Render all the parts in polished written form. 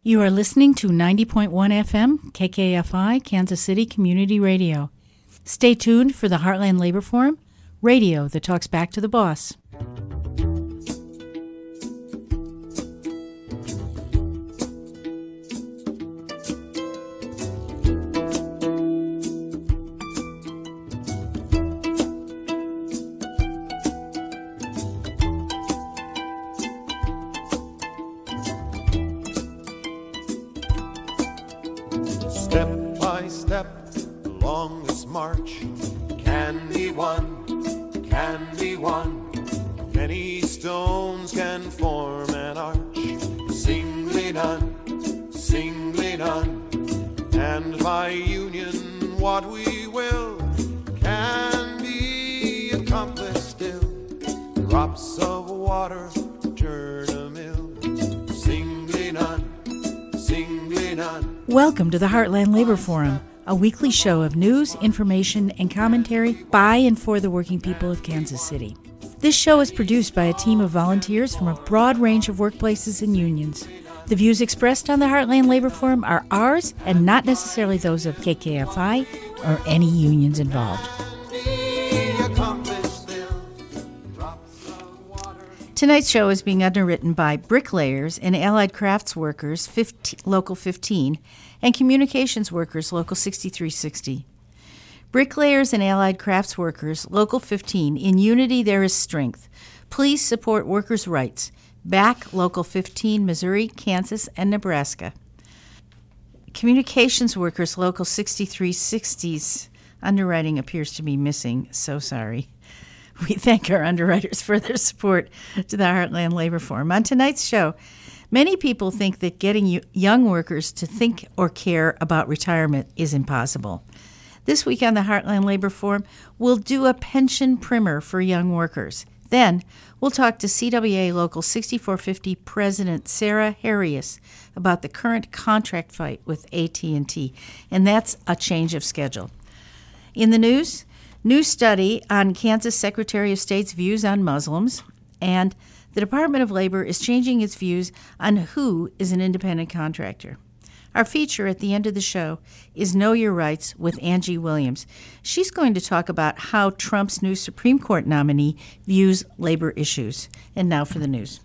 You are listening to 90.1 FM, KKFI, Kansas City Community Radio. Stay tuned for the Heartland Labor Forum, radio that talks back to the boss. Welcome to the Heartland Labor Forum, a weekly show of news, information, and commentary by and for the working people of Kansas City. This show is produced by a team of volunteers from a broad range of workplaces and unions. The views expressed on the Heartland Labor Forum are ours and not necessarily those of KKFI or any unions involved. Tonight's show is being underwritten by Bricklayers and Allied Crafts Workers, Local 15, and Communications Workers, Local 6360. Bricklayers and Allied Crafts Workers, Local 15, in unity there is strength. Please support workers' rights. Back Local 15, Missouri, Kansas, and Nebraska. Communications Workers, Local 6360's underwriting appears to be missing. So sorry. We thank our underwriters for their support to the Heartland Labor Forum. On tonight's show, many people think that getting young workers to think or care about retirement is impossible. This week on the Heartland Labor Forum, we'll do a pension primer for young workers. Then, we'll talk to CWA Local 6450 President Sarah Harrius about the current contract fight with AT&T, and that's a change of schedule. In the news, new study on Kansas Secretary of State's views on Muslims, and the Department of Labor is changing its views on who is an independent contractor. Our feature at the end of the show is Know Your Rights with Angie Williams. She's going to talk about how Trump's new Supreme Court nominee views labor issues. And now for the news.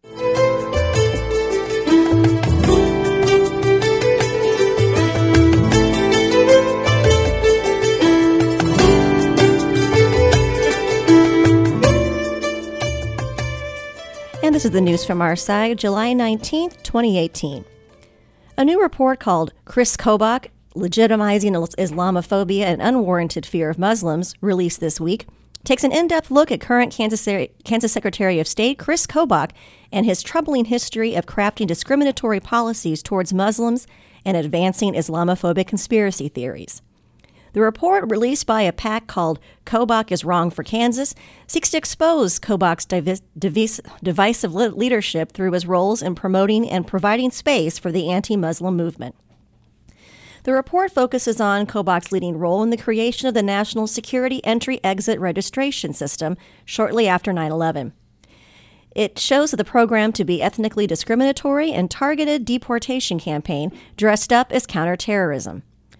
And this is the news from our side, July 19th, 2018. A new report called Chris Kobach, Legitimizing Islamophobia and Unwarranted Fear of Muslims, released this week, takes an in-depth look at current Kansas Secretary of State Chris Kobach and his troubling history of crafting discriminatory policies towards Muslims and advancing Islamophobic conspiracy theories. The report, released by a PAC called Kobach is Wrong for Kansas, seeks to expose Kobach's divisive leadership through his roles in promoting and providing space for the anti-Muslim movement. The report focuses on Kobach's leading role in the creation of the National Security Entry-Exit Registration System shortly after 9/11. It shows the program to be ethnically discriminatory and targeted deportation campaign dressed up as counterterrorism.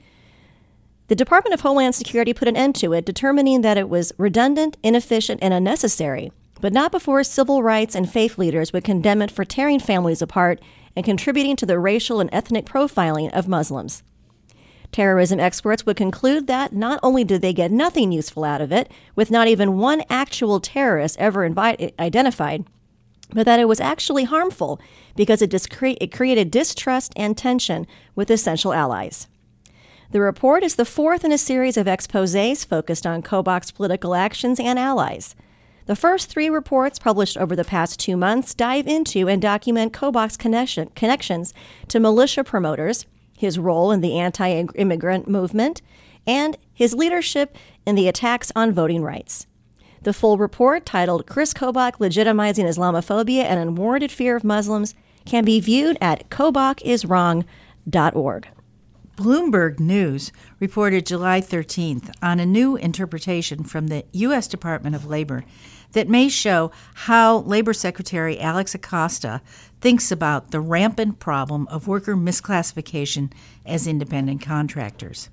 The Department of Homeland Security put an end to it, determining that it was redundant, inefficient, and unnecessary, but not before civil rights and faith leaders would condemn it for tearing families apart and contributing to the racial and ethnic profiling of Muslims. Terrorism experts would conclude that not only did they get nothing useful out of it, with not even one actual terrorist ever identified, but that it was actually harmful because it created distrust and tension with essential allies. The report is the fourth in a series of exposés focused on Kobach's political actions and allies. The first three reports, published over the past 2 months, dive into and document Kobach's connections to militia promoters, his role in the anti-immigrant movement, and his leadership in the attacks on voting rights. The full report, titled Chris Kobach, Legitimizing Islamophobia and Unwarranted Fear of Muslims, can be viewed at kobachiswrong.org. Bloomberg News reported July 13th on a new interpretation from the U.S. Department of Labor that may show how Labor Secretary Alex Acosta thinks about the rampant problem of worker misclassification as independent contractors.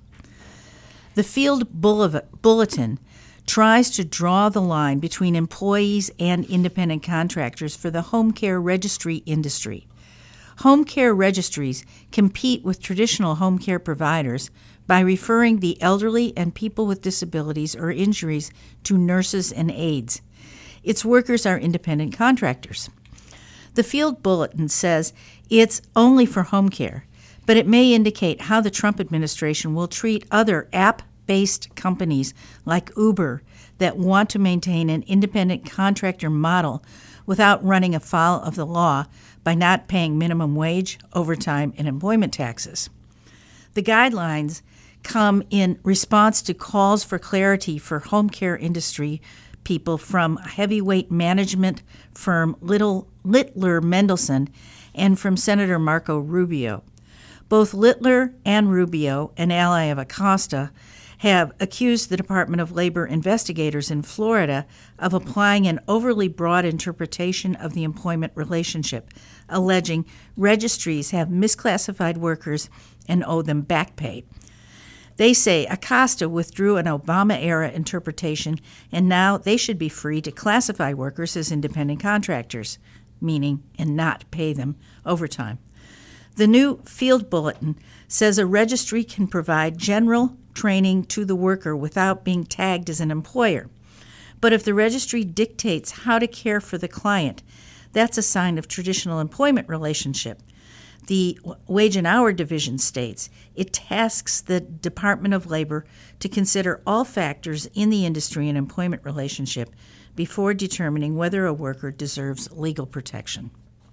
The Field Bulletin tries to draw the line between employees and independent contractors for the home care registry industry. Home care registries compete with traditional home care providers by referring the elderly and people with disabilities or injuries to nurses and aides. Its workers are independent contractors. The Field Bulletin says it's only for home care, but it may indicate how the Trump administration will treat other app-based companies like Uber that want to maintain an independent contractor model without running afoul of the law by not paying minimum wage, overtime, and employment taxes. The guidelines come in response to calls for clarity for home care industry people from heavyweight management firm Littler Mendelson and from Senator Marco Rubio. Both Littler and Rubio, an ally of Acosta, have accused the Department of Labor investigators in Florida of applying an overly broad interpretation of the employment relationship, alleging registries have misclassified workers and owe them back pay. They say Acosta withdrew an Obama-era interpretation, and now they should be free to classify workers as independent contractors, meaning and not pay them overtime. The new Field Bulletin says a registry can provide general training to the worker without being tagged as an employer. But if the registry dictates how to care for the client, that's a sign of traditional employment relationship. The Wage and Hour Division states it tasks the Department of Labor to consider all factors in the industry and employment relationship before determining whether a worker deserves legal protection.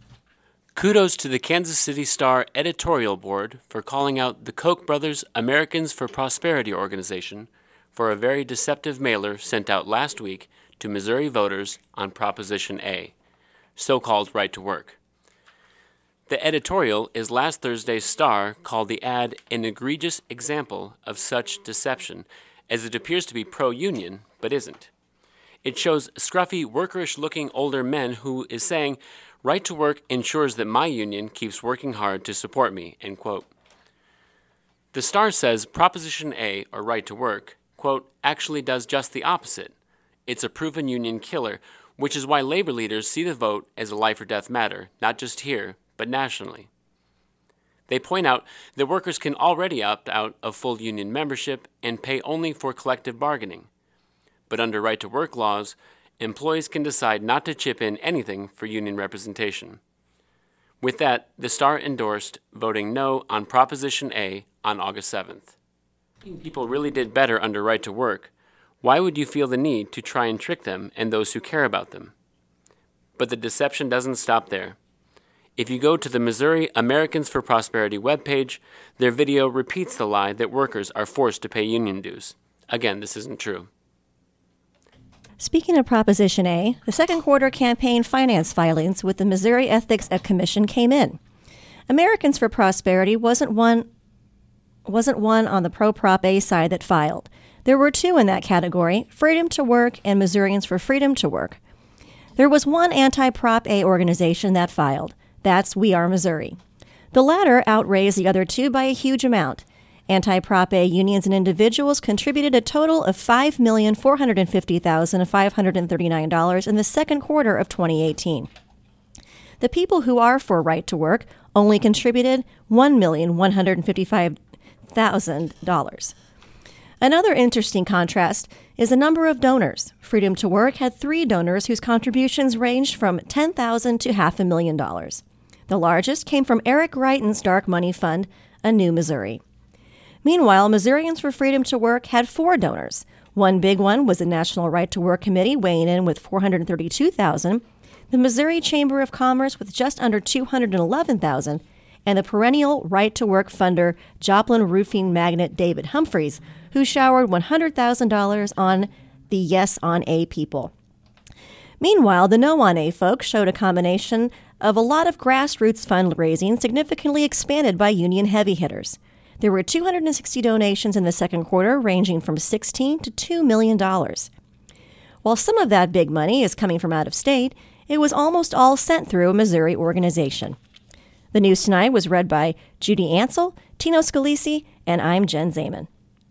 Kudos to the Kansas City Star editorial board for calling out the Koch brothers Americans for Prosperity organization for a very deceptive mailer sent out last week to Missouri voters on Proposition A, so-called right to work. The editorial is last Thursday's Star called the ad an egregious example of such deception, as it appears to be pro-union, but isn't. It shows scruffy, workerish-looking older men who is saying, "Right to work ensures that my union keeps working hard to support me," end quote. The Star says Proposition A, or right to work, quote, actually does just the opposite. It's a proven union killer, which is why labor leaders see the vote as a life or death matter, not just here, but nationally. They point out that workers can already opt out of full union membership and pay only for collective bargaining. But under right-to-work laws, employees can decide not to chip in anything for union representation. With that, the Star endorsed voting no on Proposition A on August 7th. People really did better under right-to-work. Why would you feel the need to try and trick them and those who care about them? But the deception doesn't stop there. If you go to the Missouri Americans for Prosperity webpage, their video repeats the lie that workers are forced to pay union dues. Again, this isn't true. Speaking of Proposition A, the second quarter campaign finance filings with the Missouri Ethics Commission came in. Americans for Prosperity wasn't one on the pro-Prop A side that filed. There were two in that category, Freedom to Work and Missourians for Freedom to Work. There was one anti-Prop A organization that filed. That's We Are Missouri. The latter outraised the other two by a huge amount. Anti-Prop A unions and individuals contributed a total of $5,450,539 in the second quarter of 2018. The people who are for right to work only contributed $1,155,000. Another interesting contrast is the number of donors. Freedom to Work had 3 donors whose contributions ranged from $10,000 to $500,000. The largest came from Eric Wrighton's dark money fund, A New Missouri. Meanwhile, Missourians for Freedom to Work had 4 donors. One big one was the National Right to Work Committee, weighing in with $432,000, the Missouri Chamber of Commerce with just under $211,000, and the perennial Right to Work funder Joplin roofing magnate David Humphreys, who showered $100,000 on the Yes on A people. Meanwhile, the No on A folks showed a combination of a lot of grassroots fundraising significantly expanded by union heavy hitters. There were 260 donations in the second quarter, ranging from $16 to $2 million. While some of that big money is coming from out of state, It was almost all sent through a Missouri organization. The news tonight was read by Judy Ansel, Tino Scalisi, and I'm Jen Zaman.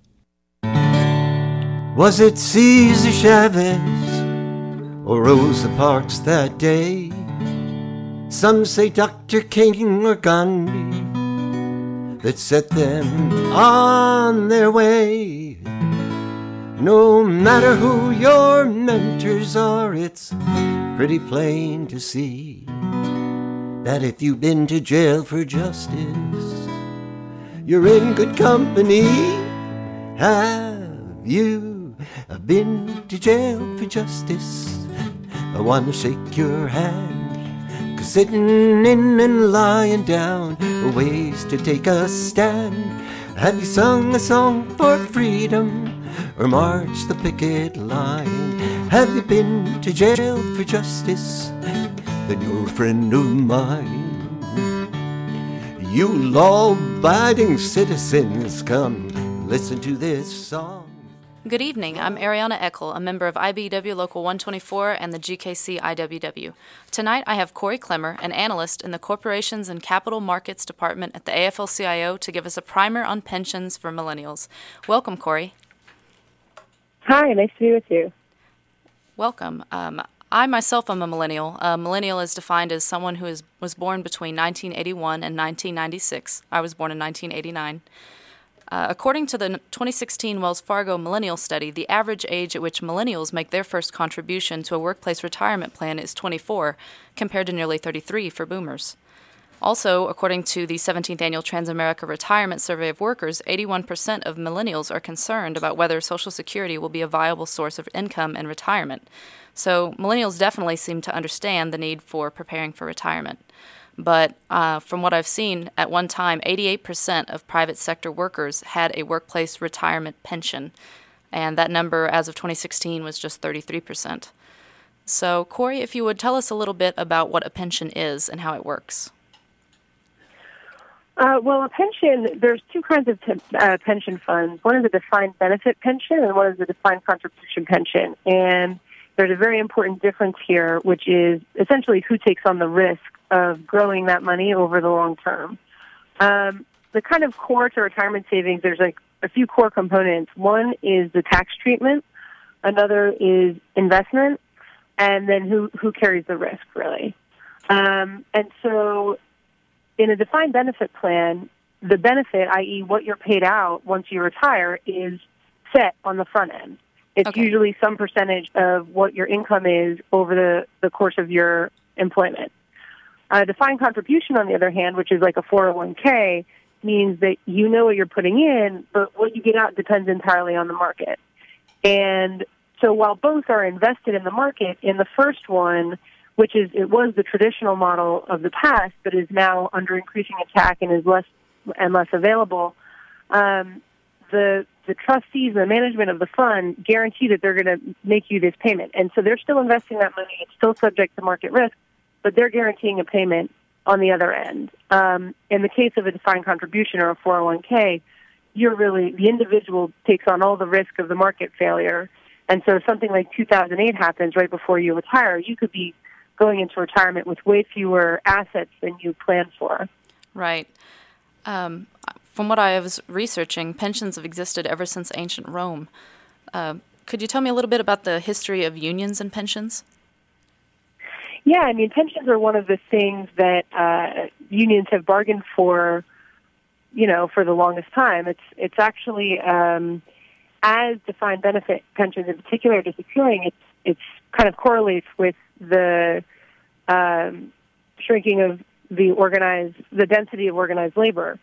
Was it Cesar Chavez or Rosa Parks that day? Some say Dr. King or Gandhi that set them on their way. No matter who your mentors are, it's pretty plain to see that if you've been to jail for justice, you're in good company. Have you been to jail for justice? I want to shake your hand, 'cause sitting in and lying down are ways to take a stand. Have you sung a song for freedom or marched the picket line? Have you been to jail for justice? Then you're a friend of mine. You law-abiding citizens, come listen to this song. Good evening. I'm Ariana Eckel, a member of IBEW Local 124 and the GKC IWW. Tonight I have Corey Clemmer, an analyst in the Corporations and Capital Markets Department at the AFL-CIO, to give us a primer on pensions for millennials. Welcome, Corey. Hi, nice to be with you. Welcome. I myself am a millennial. A millennial is defined as someone who was born between 1981 and 1996. I was born in 1989. According to the 2016 Wells Fargo Millennial Study, the average age at which millennials make their first contribution to a workplace retirement plan is 24, compared to nearly 33 for boomers. Also, according to the 17th Annual Transamerica Retirement Survey of Workers, 81% of millennials are concerned about whether Social Security will be a viable source of income in retirement. So millennials definitely seem to understand the need for preparing for retirement. But from what I've seen, at one time, 88% of private sector workers had a workplace retirement pension, and that number as of 2016 was just 33%. So, Corey, if you would tell us a little bit about what a pension is and how it works. Well, a pension, there's two kinds of pension funds. One is a defined benefit pension and one is a defined contribution pension. And there's a very important difference here, which is essentially who takes on the risk of growing that money over the long term. The kind of core to retirement savings, there's like a few core components. One is the tax treatment, another is investment, and then who carries the risk, really. And so in a defined benefit plan, the benefit, i.e. what you're paid out once you retire, is set on the front end. It's usually some percentage of what your income is over the course of your employment. Defined contribution, on the other hand, which is like a 401k, means that you know what you're putting in, but what you get out depends entirely on the market. And so while both are invested in the market, in the first one, it was the traditional model of the past, but is now under increasing attack and is less and less available, the trustees, the management of the fund, guarantee that they're going to make you this payment. And so they're still investing that money. It's still subject to market risk, but they're guaranteeing a payment on the other end. In the case of a defined contribution or a 401k, the individual takes on all the risk of the market failure. And so if something like 2008 happens right before you retire, you could be going into retirement with way fewer assets than you planned for. Right. From what I was researching, pensions have existed ever since ancient Rome. Could you tell me a little bit about the history of unions and pensions? Yeah, I mean, pensions are one of the things that unions have bargained for, for the longest time. It's actually, as defined benefit pensions in particular are disappearing, it's kind of correlates with the shrinking of the density of organized labor.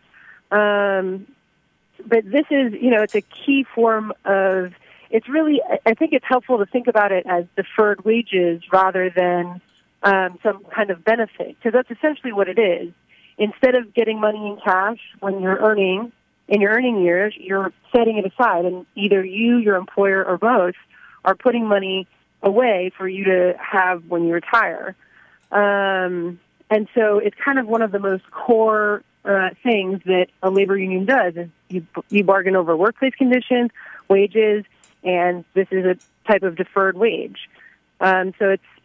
But this is, it's a key form of, I think it's helpful to think about it as deferred wages rather than some kind of benefit, because that's essentially what it is. Instead of getting money in cash when you're earning, in your earning years, you're setting it aside, and either you, your employer, or both are putting money away for you to have when you retire. And so it's kind of one of the most core things that a labor union does is you bargain over workplace conditions, wages, and this is a type of deferred wage. So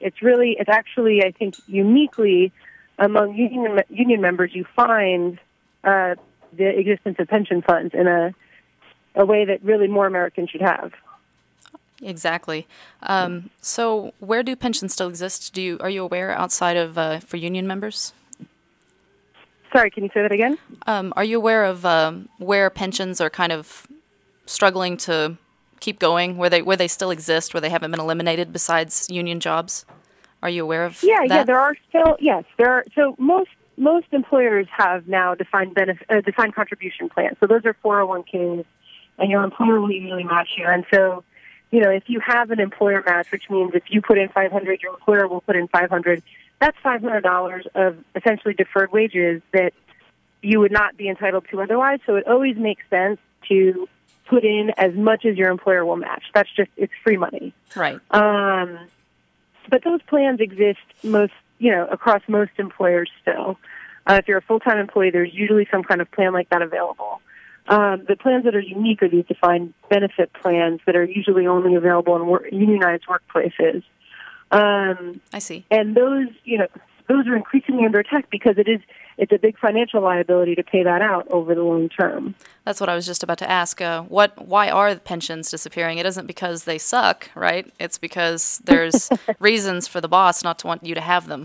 It's actually, I think, uniquely among union members, you find the existence of pension funds in a way that really more Americans should have. Exactly. So where do pensions still exist? Are you aware outside of for union members? Sorry, can you say that again? Are you aware of where pensions are kind of struggling to keep going, where they still exist, where they haven't been eliminated besides union jobs? Are you aware of that? Yeah, there are still, yes, there are. So most employers have now defined contribution plans. So those are 401ks, and your employer will usually match you. And so, if you have an employer match, which means if you put in $500, your employer will put in $500. That's $500 of essentially deferred wages that you would not be entitled to otherwise. So it always makes sense to put in as much as your employer will match. It's free money. Right. But those plans exist across most employers still. If you're a full-time employee, there's usually some kind of plan like that available. The plans that are unique are these defined benefit plans that are usually only available in unionized workplaces. I see. And those are increasingly under attack because it's a big financial liability to pay that out over the long term. That's what I was just about to ask. Why are the pensions disappearing? It isn't because they suck, right? It's because there's reasons for the boss not to want you to have them.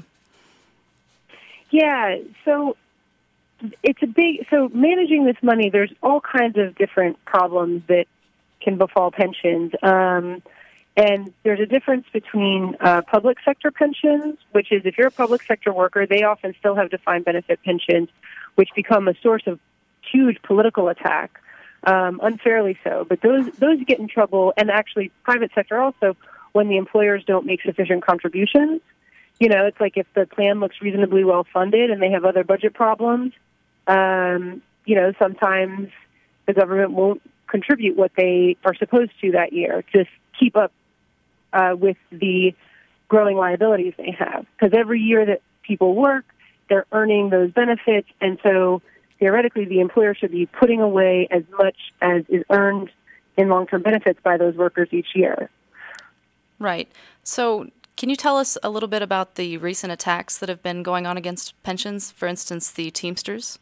Yeah, so so managing this money, there's all kinds of different problems that can befall pensions. And there's a difference between public sector pensions, which is if you're a public sector worker, they often still have defined benefit pensions, which become a source of huge political attack, unfairly so. But those get in trouble, and actually private sector also, when the employers don't make sufficient contributions. It's like if the plan looks reasonably well funded and they have other budget problems, sometimes the government won't contribute what they are supposed to that year to keep up with the growing liabilities they have. Because every year that people work, they're earning those benefits, and so theoretically the employer should be putting away as much as is earned in long-term benefits by those workers each year. Right. So can you tell us a little bit about the recent attacks that have been going on against pensions, for instance, the Teamsters?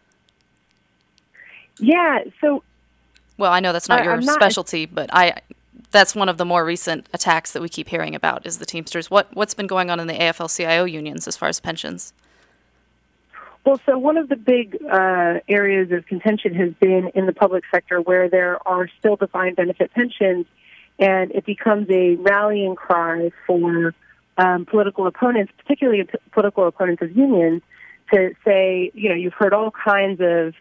Yeah, so... Well, I know that's not your specialty, but that's one of the more recent attacks that we keep hearing about is the Teamsters. What's been going on in the AFL-CIO unions as far as pensions? Well, so one of the big areas of contention has been in the public sector where there are still defined benefit pensions, and it becomes a rallying cry for political opponents, particularly political opponents of unions, to say, you've heard all kinds of,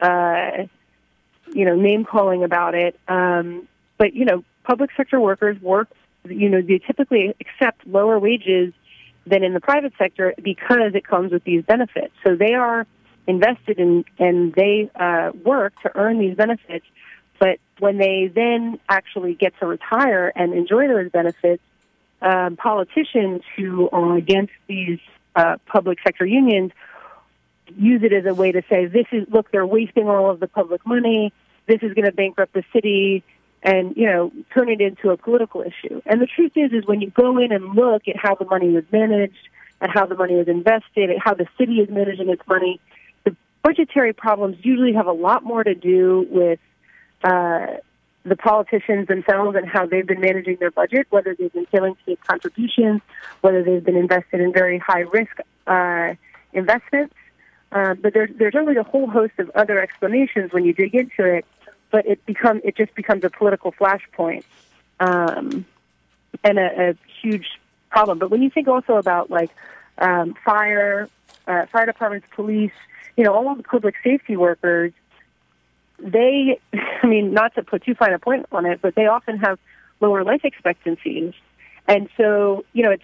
name-calling about it, but, public sector workers work, they typically accept lower wages than in the private sector because it comes with these benefits. So they are invested in, and they work to earn these benefits, but when they then actually get to retire and enjoy those benefits, politicians who are against these public sector unions use it as a way to say, they're wasting all of the public money, this is going to bankrupt the city, and, turn it into a political issue. And the truth is when you go in and look at how the money was managed, at how the money was invested, at how the city is managing its money, the budgetary problems usually have a lot more to do with the politicians themselves and how they've been managing their budget, whether they've been failing to make contributions, whether they've been invested in very high-risk investments. But there's only a whole host of other explanations when you dig into it, but it just becomes a political flashpoint and a huge problem. But when you think also about fire departments, police, all of the public safety workers, not to put too fine a point on it, but they often have lower life expectancies, and so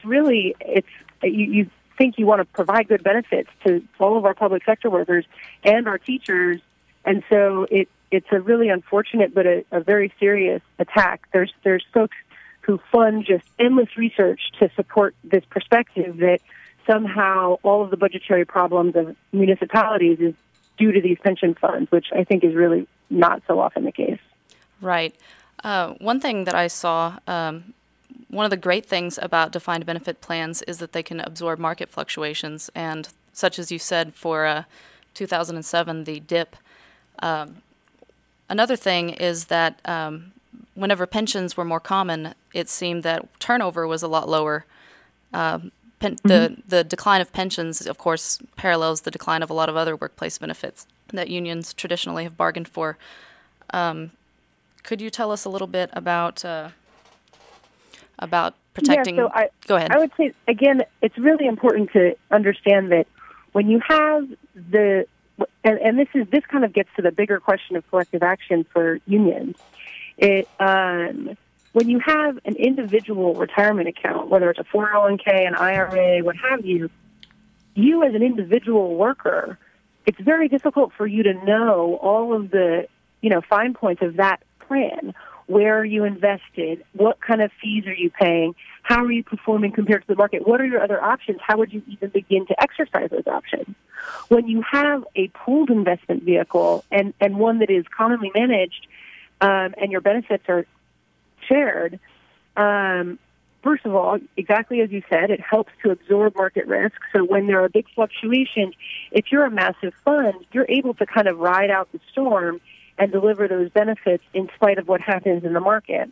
you think you want to provide good benefits to all of our public sector workers and our teachers, and so it's a really unfortunate but a very serious attack. There's folks who fund just endless research to support this perspective that somehow all of the budgetary problems of municipalities is due to these pension funds, which I think is really not so often the case. Right. One thing that I saw one of the great things about defined benefit plans is that they can absorb market fluctuations, and such as you said for 2007, the dip. Another thing is that whenever pensions were more common, it seemed that turnover was a lot lower. The decline of pensions, of course, parallels the decline of a lot of other workplace benefits that unions traditionally have bargained for. Could you tell us a little bit about protecting? Yeah, so Go ahead. I would say, again, it's really important to understand that when you have and this kind of gets to the bigger question of collective action for unions. When you have an individual retirement account, whether it's a 401k, an IRA, what have you, you as an individual worker, it's very difficult for you to know all of the, fine points of that plan. Where are you invested? What kind of fees are you paying? How are you performing compared to the market? What are your other options? How would you even begin to exercise those options? When you have a pooled investment vehicle and one that is commonly managed and your benefits are shared, first of all, exactly as you said, it helps to absorb market risk. So when there are big fluctuations, if you're a massive fund, you're able to kind of ride out the storm and deliver those benefits in spite of what happens in the market.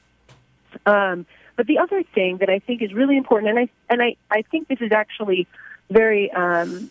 But the other thing that I think is really important, and I think this is actually very I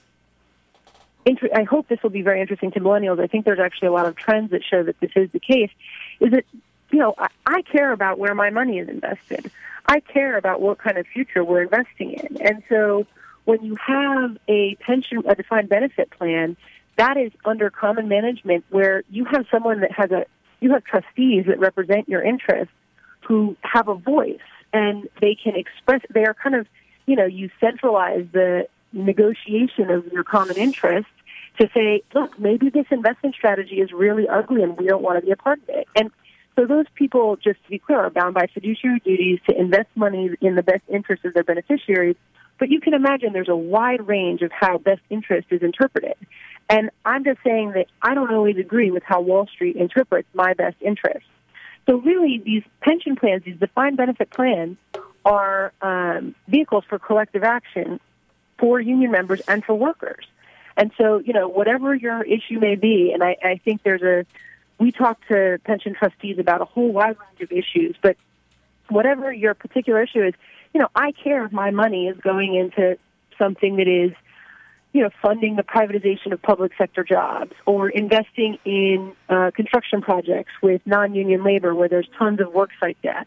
hope this will be very interesting to millennials. I think there's actually a lot of trends that show that this is the case, is that, I care about where my money is invested. I care about what kind of future we're investing in. And so when you have a defined benefit plan, that is under common management where you have someone that you have trustees that represent your interests who have a voice and they can express, they are kind of, you centralize the negotiation of your common interests to say, look, maybe this investment strategy is really ugly and we don't want to be a part of it. And so those people, just to be clear, are bound by fiduciary duties to invest money in the best interest of their beneficiaries. But you can imagine there's a wide range of how best interest is interpreted. And I'm just saying that I don't always agree with how Wall Street interprets my best interest. So really, these pension plans, these defined benefit plans, are vehicles for collective action for union members and for workers. And so, whatever your issue may be, and I think we talk to pension trustees about a whole wide range of issues, but whatever your particular issue is, I care if my money is going into something that is, funding the privatization of public sector jobs or investing in construction projects with non-union labor where there's tons of worksite debt.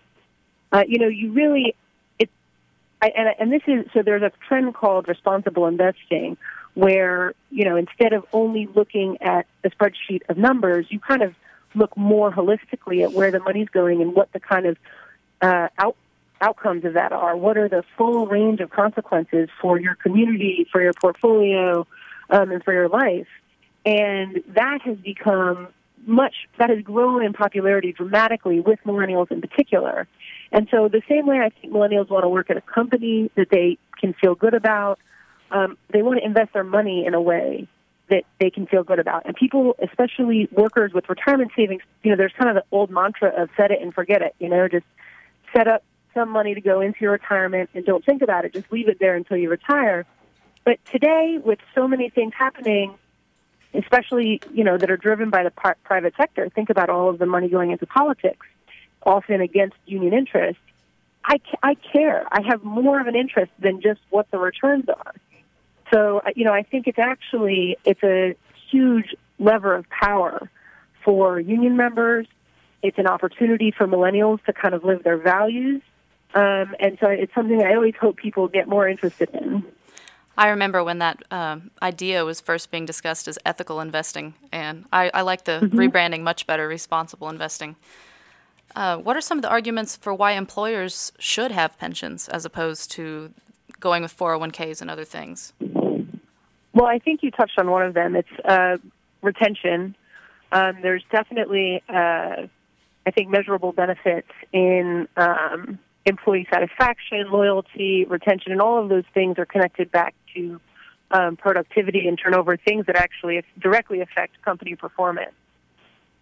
So there's a trend called responsible investing where, instead of only looking at a spreadsheet of numbers, you kind of look more holistically at where the money's going and what the kind of outcomes of that are. What are the full range of consequences for your community, for your portfolio, and for your life? And that has grown in popularity dramatically with millennials in particular. And so the same way I think millennials want to work at a company that they can feel good about, they want to invest their money in a way that they can feel good about. And people, especially workers with retirement savings, there's kind of the old mantra of set it and forget it, just set up some money to go into your retirement and don't think about it. Just leave it there until you retire. But today, with so many things happening, especially, that are driven by the private sector, think about all of the money going into politics, often against union interests. I care. I have more of an interest than just what the returns are. So, I think it's a huge lever of power for union members. It's an opportunity for millennials to kind of live their values. And so it's something I always hope people get more interested in. I remember when that idea was first being discussed as ethical investing, and I like the rebranding much better, responsible investing. What are some of the arguments for why employers should have pensions as opposed to going with 401ks and other things? Well, I think you touched on one of them. It's retention. There's definitely, I think, measurable benefits in employee satisfaction, loyalty, retention, and all of those things are connected back to productivity and turnover, things that actually directly affect company performance.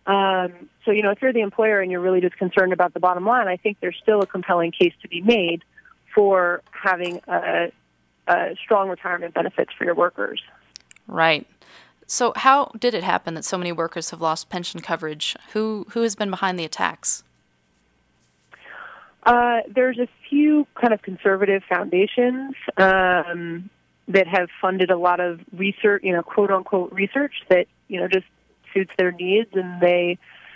So, if you're the employer and you're really just concerned about the bottom line, I think there's still a compelling case to be made for having a strong retirement benefits for your workers. Right. So how did it happen that so many workers have lost pension coverage? Who has been behind the attacks? There's a few kind of conservative foundations that have funded a lot of research, quote-unquote research that, just suits their needs. And they,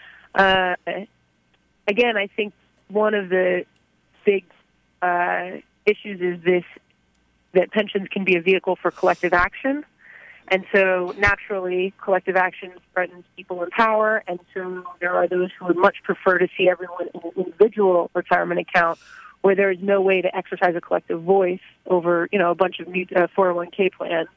again, I think one of the big issues is that pensions can be a vehicle for collective action. And so naturally, collective action threatens people in power, and so there are those who would much prefer to see everyone in an individual retirement account where there is no way to exercise a collective voice over, a bunch of new 401k plans.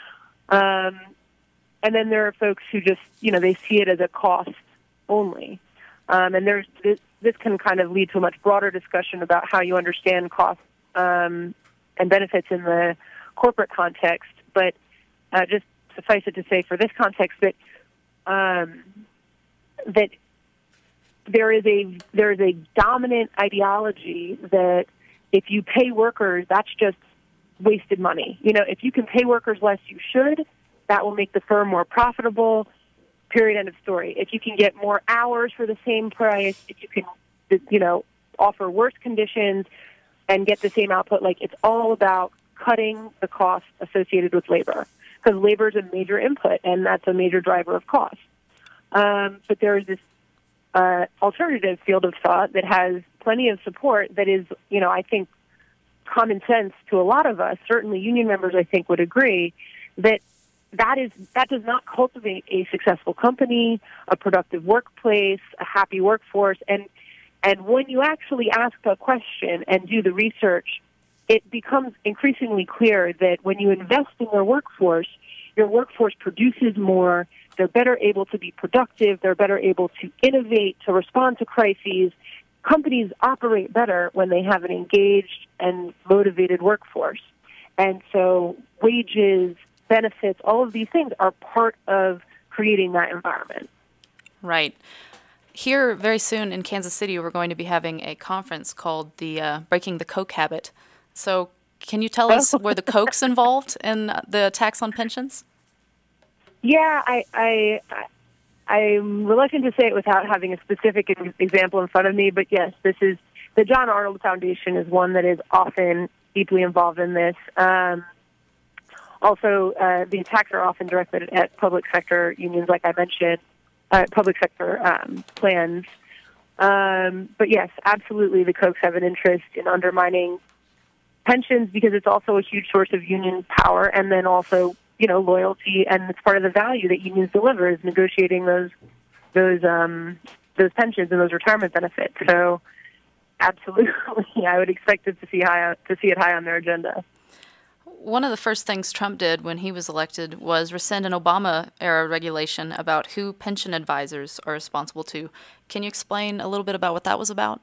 And then there are folks who just, they see it as a cost only. And there's this can kind of lead to a much broader discussion about how you understand costs and benefits in the corporate context, but just suffice it to say, for this context, that that there is a dominant ideology that if you pay workers, that's just wasted money. If you can pay workers less, you should. That will make the firm more profitable. Period. End of story. If you can get more hours for the same price, if you can, offer worse conditions and get the same output, it's all about cutting the costs associated with labor. Because labor is a major input, and that's a major driver of cost. But there is this alternative field of thought that has plenty of support that is, I think, common sense to a lot of us. Certainly union members, I think, would agree that does not cultivate a successful company, a productive workplace, a happy workforce. And when you actually ask a question and do the research, it becomes increasingly clear that when you invest in your workforce produces more, they're better able to be productive, they're better able to innovate, to respond to crises. Companies operate better when they have an engaged and motivated workforce. And so wages, benefits, all of these things are part of creating that environment. Right. Here, very soon in Kansas City, we're going to be having a conference called the Breaking the Coke Habit. So can you tell us were the Cokes involved in the attacks on pensions? Yeah, I'm reluctant to say it without having a specific example in front of me, but yes, this is the John Arnold Foundation is one that is often deeply involved in this. Also, the attacks are often directed at public sector unions, like I mentioned, public sector plans. But yes, absolutely, the Cokes have an interest in undermining pensions because it's also a huge source of union power, and then also, loyalty, and it's part of the value that unions deliver is negotiating those pensions and those retirement benefits. So, absolutely, I would expect it to see it high on their agenda. One of the first things Trump did when he was elected was rescind an Obama-era regulation about who pension advisors are responsible to. Can you explain a little bit about what that was about?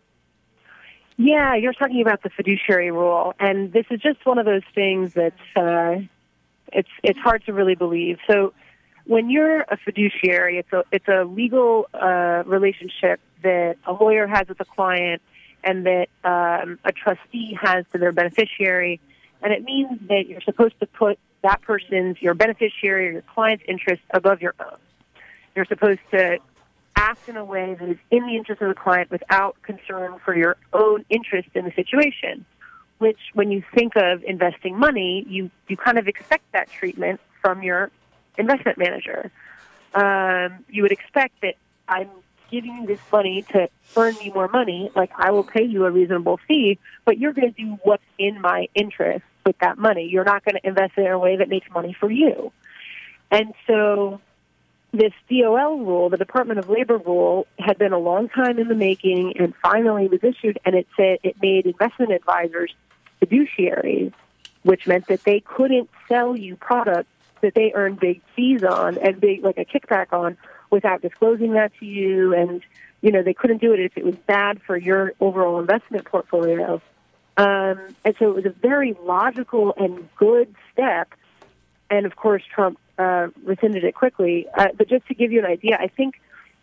Yeah, you're talking about the fiduciary rule, and this is just one of those things that's it's hard to really believe. So, when you're a fiduciary, it's a legal relationship that a lawyer has with a client, and that a trustee has to their beneficiary, and it means that you're supposed to put that person's, your beneficiary or your client's interest above your own. You're supposed to act in a way that is in the interest of the client without concern for your own interest in the situation, which when you think of investing money, you kind of expect that treatment from your investment manager. You would expect that I'm giving you this money to earn me more money, like I will pay you a reasonable fee, but you're going to do what's in my interest with that money. You're not going to invest it in a way that makes money for you. And so this DOL rule, the Department of Labor rule, had been a long time in the making and finally was issued, and it said it made investment advisors fiduciaries, which meant that they couldn't sell you products that they earn big fees on and big, like a kickback on, without disclosing that to you. And, they couldn't do it if it was bad for your overall investment portfolio. And so it was a very logical and good step. And, of course, Trump rescinded it quickly. But just to give you an idea, I think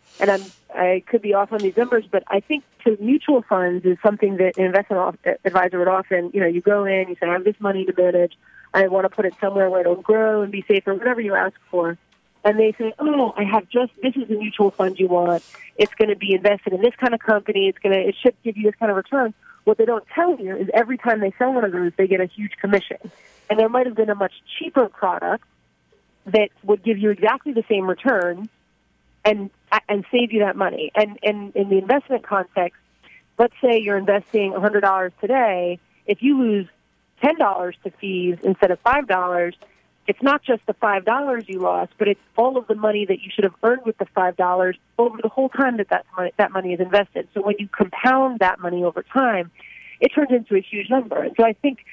and I could be off on these numbers, but I think to mutual funds is something that an investment advisor would often, you go in, you say, I have this money to manage, I want to put it somewhere where it'll grow and be safe, or whatever you ask for. And they say, this is the mutual fund you want. It's going to be invested in this kind of company. It should give you this kind of return. What they don't tell you is every time they sell one of those, they get a huge commission. And there might have been a much cheaper product that would give you exactly the same return and save you that money. And in the investment context, let's say you're investing $100 today. If you lose $10 to fees instead of $5, it's not just the $5 you lost, but it's all of the money that you should have earned with the $5 over the whole time that money is invested. So when you compound that money over time, it turns into a huge number. And so I think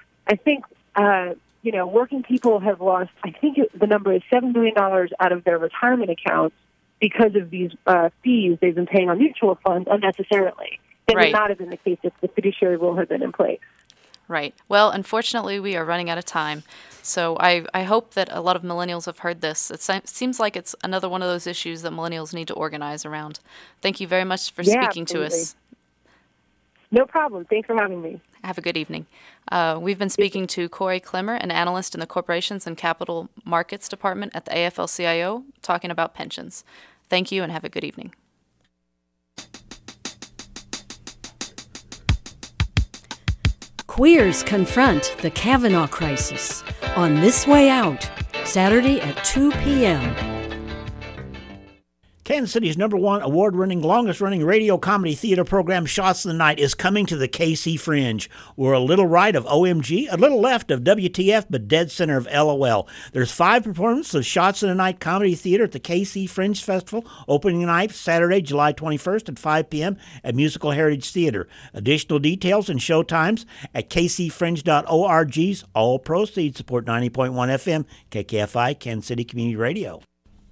working people have lost, the number is $7 million out of their retirement accounts because of these fees they've been paying on mutual funds unnecessarily. That would not have been the case if the fiduciary rule had been in place. Right. Well, unfortunately, we are running out of time. So I hope that a lot of millennials have heard this. It seems like it's another one of those issues that millennials need to organize around. Thank you very much for speaking to us. No problem. Thanks for having me. Have a good evening. We've been speaking to Corey Klimmer, an analyst in the Corporations and Capital Markets Department at the AFL-CIO, talking about pensions. Thank you and have a good evening. Queers confront the Kavanaugh crisis on This Way Out, Saturday at 2 p.m. Kansas City's #1 award-winning, longest-running radio comedy theater program, Shots in the Night, is coming to the KC Fringe. We're a little right of OMG, a little left of WTF, but dead center of LOL. There's 5 performances of Shots in the Night comedy theater at the KC Fringe Festival, opening night Saturday, July 21st at 5 p.m. at Musical Heritage Theater. Additional details and show times at kcfringe.org's. All proceeds support 90.1 FM, KKFI, Kansas City Community Radio.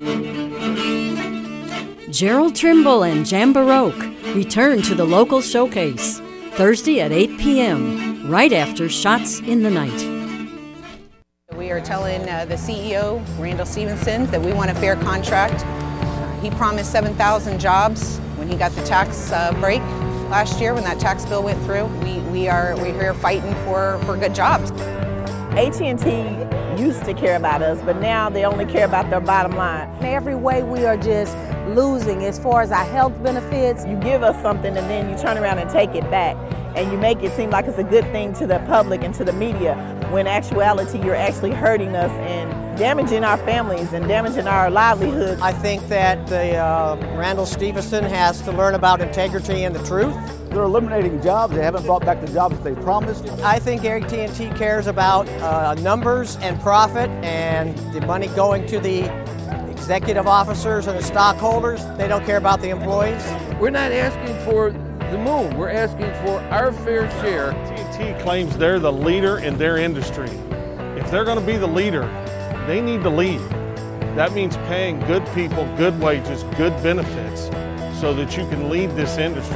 Gerald Trimble and Jam Baroque return to the local showcase Thursday at 8 p.m., right after Shots in the Night. We are telling the CEO, Randall Stevenson, that we want a fair contract. He promised 7,000 jobs when he got the tax break last year, when that tax bill went through. We're here fighting for good jobs. AT&T used to care about us, but now they only care about their bottom line. Every way we are just losing as far as our health benefits. You give us something and then you turn around and take it back, and you make it seem like it's a good thing to the public and to the media, when in actuality you're actually hurting us and damaging our families and damaging our livelihood. I think that Randall Stevenson has to learn about integrity and the truth. They're eliminating jobs. They haven't brought back the jobs that they promised. I think AT&T cares about numbers and profit and the money going to the executive officers and the stockholders. They don't care about the employees. We're not asking for the moon. We're asking for our fair share. AT&T claims they're the leader in their industry. If they're going to be the leader, they need to lead. That means paying good people good wages, good benefits, so that you can lead this industry.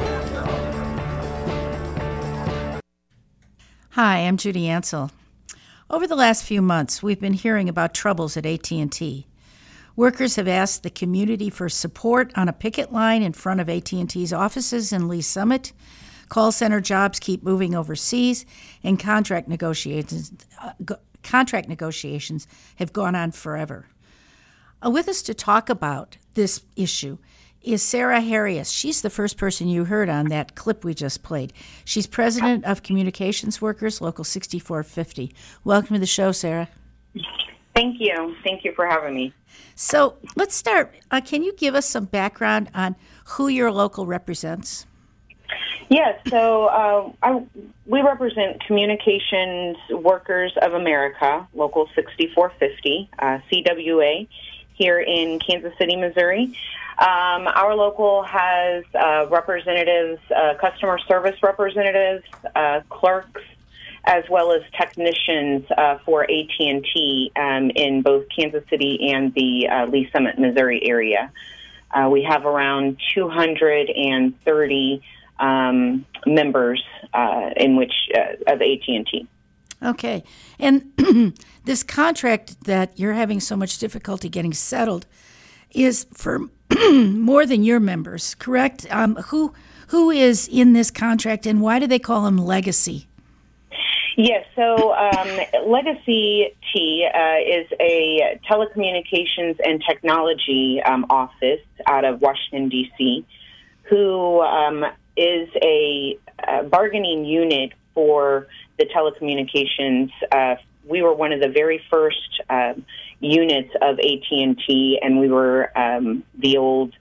Hi, I'm Judy Ansell. Over the last few months, we've been hearing about troubles at AT&T. Workers have asked the community for support on a picket line in front of AT&T's offices in Lee Summit. Call center jobs keep moving overseas, and contract negotiations have gone on forever. With us to talk about this issue is Sarah Harrius. She's the first person you heard on that clip we just played. She's president of Communications Workers, Local 6450. Welcome to the show, Sarah. Thank you. Thank you for having me. So let's start. Can you give us some background on who your local represents? Yes. So we represent Communications Workers of America, Local 6450, CWA, here in Kansas City, Missouri. Our local has representatives, customer service representatives, clerks, as well as technicians for AT&T in both Kansas City and the Lee Summit, Missouri area. We have around 230 members in which of AT&T. Okay. And this contract that you're having so much difficulty getting settled is for more than your members, correct? Who is in this contract, and why do they call them Legacy? Yes, so Legacy T is a telecommunications and technology office out of Washington, D.C., who is a bargaining unit for the telecommunications. We were one of the very first units of AT&T, and we were the old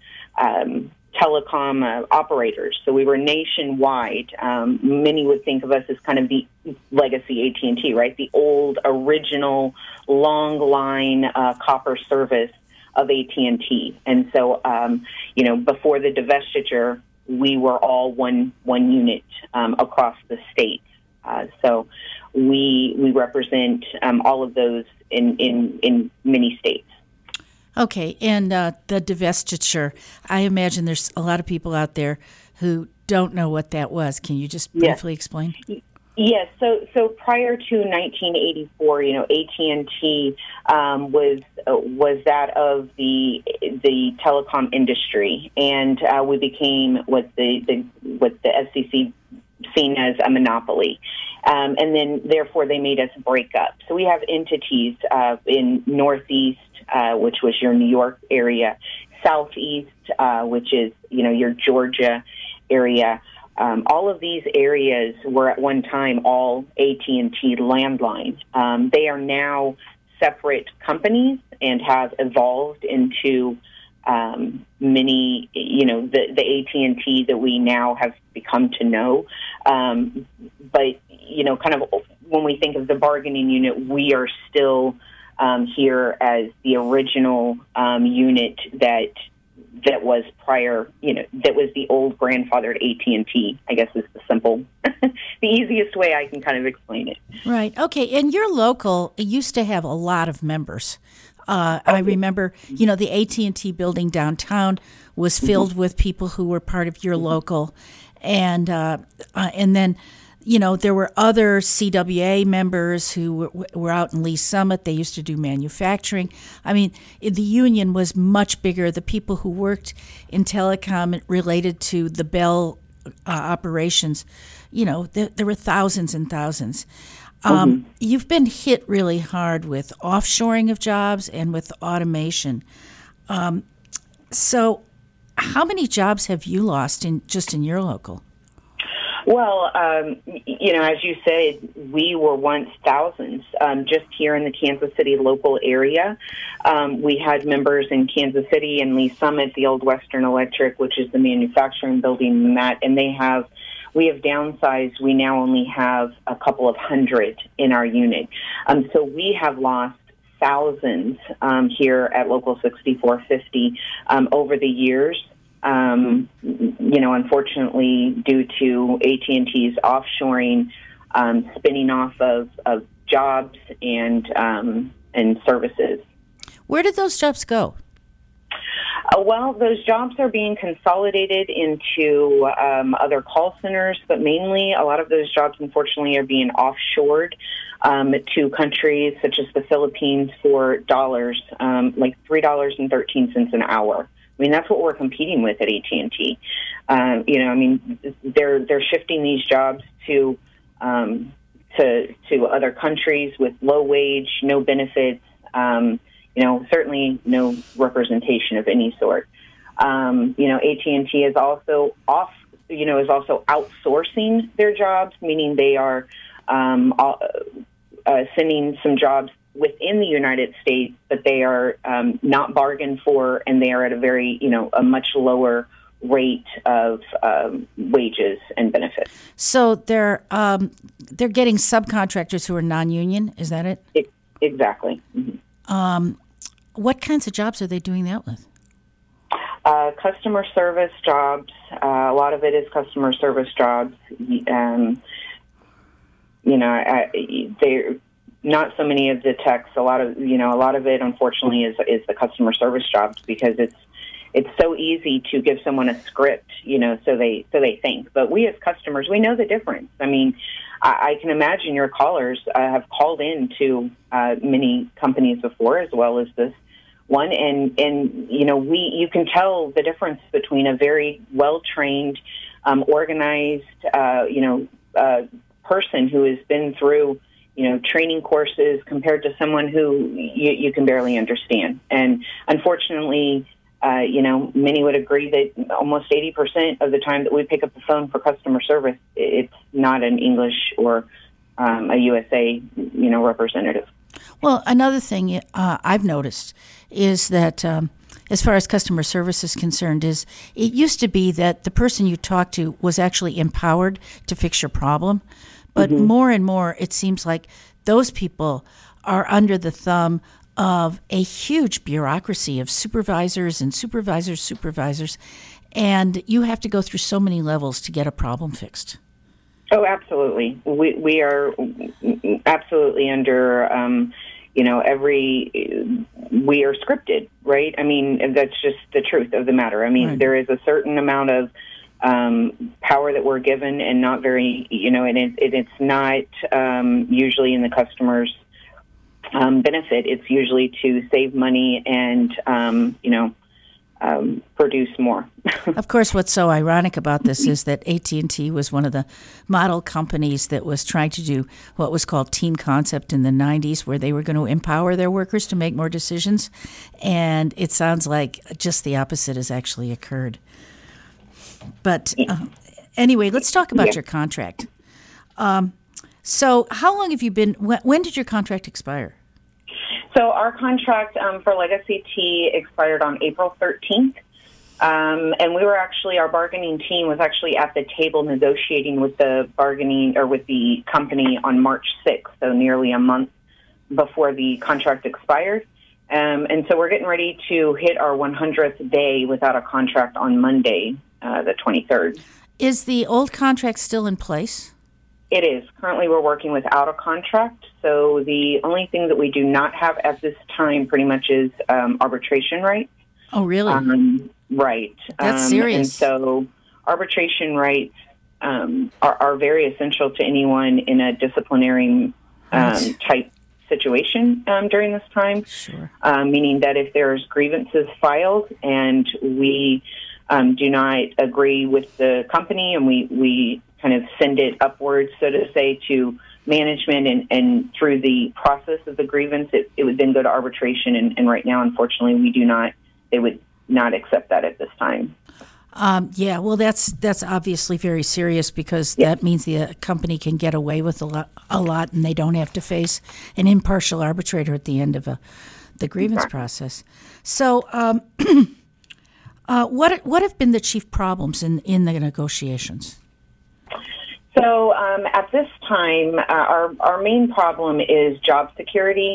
telecom operators. So we were nationwide. Many would think of us as kind of the legacy AT&T, right? The old, original, long line copper service of AT&T. And so, before the divestiture, we were all one unit across the state. So we represent all of those in many states. Okay, and the divestiture, I imagine there's a lot of people out there who don't know what that was. Can you just briefly explain? Yes. So prior to 1984, AT&T was that of the telecom industry, and we became what the FCC seen as a monopoly. And then, therefore, they made us break up. So we have entities in Northeast, which was your New York area, Southeast, which is, your Georgia area. All of these areas were at one time all AT&T landline. They are now separate companies and have evolved into many, the AT&T that we now have become to know. But, kind of when we think of the bargaining unit, we are still here as the original unit that was prior, that was the old grandfathered AT&T, I guess is the simple, the easiest way I can kind of explain it. Right. Okay. And your local used to have a lot of members. I remember, the AT&T building downtown was filled with people who were part of your local. And then, there were other CWA members who were out in Lee Summit. They used to do manufacturing. I mean, the union was much bigger. The people who worked in telecom related to the Bell operations, there were thousands and thousands. You've been hit really hard with offshoring of jobs and with automation. So how many jobs have you lost just in your local? Well, as you said, we were once thousands. Just here in the Kansas City local area, we had members in Kansas City and Lee Summit, the old Western Electric, which is the manufacturing building, and we have downsized. We now only have a couple of hundred in our unit. So we have lost thousands here at Local 6450 over the years. Unfortunately, due to AT&T's offshoring, spinning off of jobs and services. Where did those jobs go? Well, those jobs are being consolidated into other call centers, but mainly a lot of those jobs, unfortunately, are being offshored to countries such as the Philippines for dollars, like $3.13 an hour. I mean, that's what we're competing with at AT&T. They're shifting these jobs to other countries with low wage, no benefits, certainly no representation of any sort. AT&T is also outsourcing their jobs, meaning they are sending some jobs within the United States, but they are not bargained for, and they are at a very, a much lower rate of wages and benefits. So they're getting subcontractors who are non-union. Is that it? Exactly. Mm-hmm. What kinds of jobs are they doing that with? Customer service jobs. A lot of it is customer service jobs. They're not so many of the techs. A lot of it, unfortunately, is the customer service jobs, because it's so easy to give someone a script, so they think. But we as customers, we know the difference. I mean, I can imagine your callers have called in to many companies before, as well as this one. And you can tell the difference between a very well-trained, organized, person who has been through, training courses compared to someone who you can barely understand. And unfortunately, many would agree that almost 80% of the time that we pick up the phone for customer service, it's not an English or a USA, representative. Well, another thing I've noticed is that as far as customer service is concerned, is it used to be that the person you talked to was actually empowered to fix your problem. But more and more, it seems like those people are under the thumb of a huge bureaucracy of supervisors and supervisors, and you have to go through so many levels to get a problem fixed. Oh, absolutely. We are absolutely under, we are scripted, right? I mean, that's just the truth of the matter. I mean, right. There is a certain amount of power that we're given, and not very, and it's not usually in the customer's benefit. It's usually to save money and, produce more. Of course, what's so ironic about this is that AT&T was one of the model companies that was trying to do what was called Team Concept in the 90s, where they were going to empower their workers to make more decisions. And it sounds like just the opposite has actually occurred. But anyway, let's talk about your contract. So how long have you been, when did your contract expire? So our contract for Legacy T expired on April 13th. And we were actually, our bargaining team was actually at the table negotiating with the company on March 6th, so nearly a month before the contract expired. And so we're getting ready to hit our 100th day without a contract on Monday, the 23rd. Is the old contract still in place? It is. Currently, we're working without a contract. So the only thing that we do not have at this time pretty much is arbitration rights. Oh, really? Right. That's serious. And so arbitration rights are very essential to anyone in a disciplinary type situation during this time. Sure. Meaning that if there's grievances filed and we do not agree with the company, and we kind of send it upwards, so to say, to management, and through the process of the grievance, it would then go to arbitration. And right now, unfortunately, they would not accept that at this time. Yeah, well, that's obviously very serious, because that means the company can get away with a lot, and they don't have to face an impartial arbitrator at the end of the grievance process. So what have been the chief problems in the negotiations? So at this time, our main problem is job security.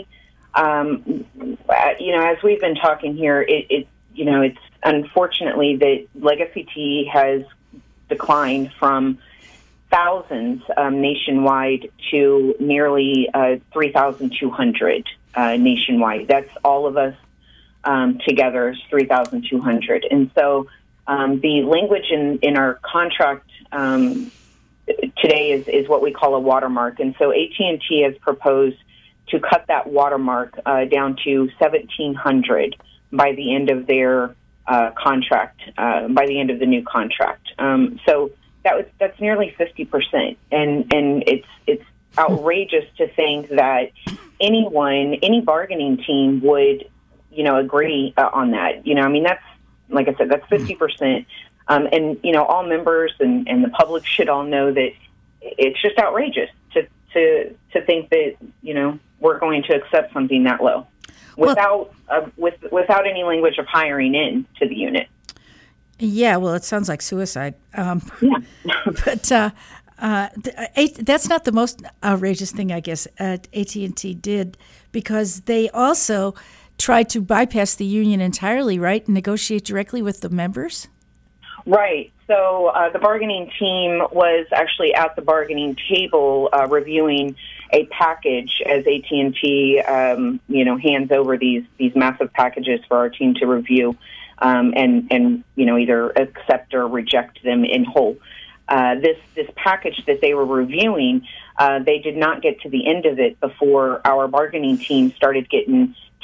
As we've been talking here, it's unfortunately that Legacy T has declined from thousands nationwide to nearly 3,200 nationwide. That's all of us together is 3,200. And so the language in our contract today is what we call a watermark. And so AT&T has proposed to cut that watermark down to 1,700 by the end of their contract, by the end of the new contract. So that's nearly 50%, and it's outrageous to think that any bargaining team would agree on that. That's, like I said, that's 50%. And all members and the public should all know that it's just outrageous to think that we're going to accept something that low without any language of hiring in to the unit. Yeah, well, it sounds like suicide. But that's not the most outrageous thing, I guess, AT&T did, because they also tried to bypass the union entirely, right, and negotiate directly with the members? Right. So the bargaining team was actually at the bargaining table reviewing a package as AT&T, hands over these massive packages for our team to review and either accept or reject them in whole. This package that they were reviewing, they did not get to the end of it before our bargaining team started getting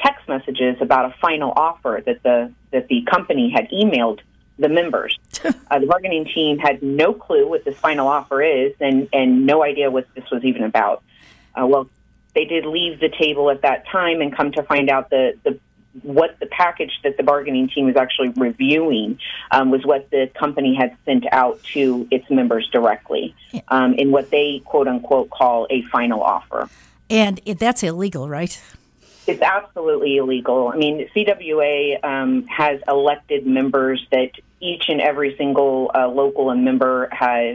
text messages about a final offer that the company had emailed the members. The bargaining team had no clue what this final offer is and no idea what this was even about. Well, they did leave the table at that time and come to find out what the package that the bargaining team was actually reviewing was what the company had sent out to its members directly in what they, quote unquote, call a final offer. And that's illegal, right? It's absolutely illegal. I mean, CWA has elected members that each and every single local and member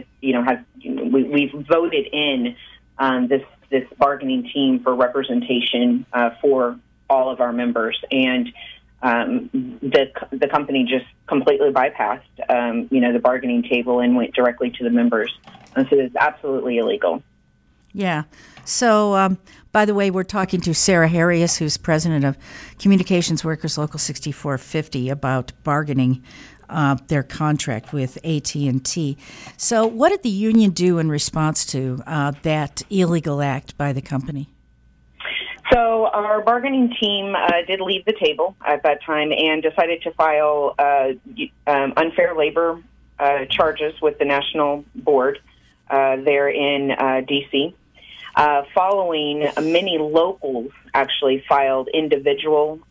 we've voted in this bargaining team for representation for all of our members, and the company just completely bypassed the bargaining table and went directly to the members, and so it's absolutely illegal. Yeah. So, by the way, we're talking to Sarah Harrius, who's president of Communications Workers Local 6450, about bargaining their contract with AT&T. So what did the union do in response to that illegal act by the company? So our bargaining team did leave the table at that time and decided to file unfair labor charges with the national board there in D.C. Following, many locals actually filed individual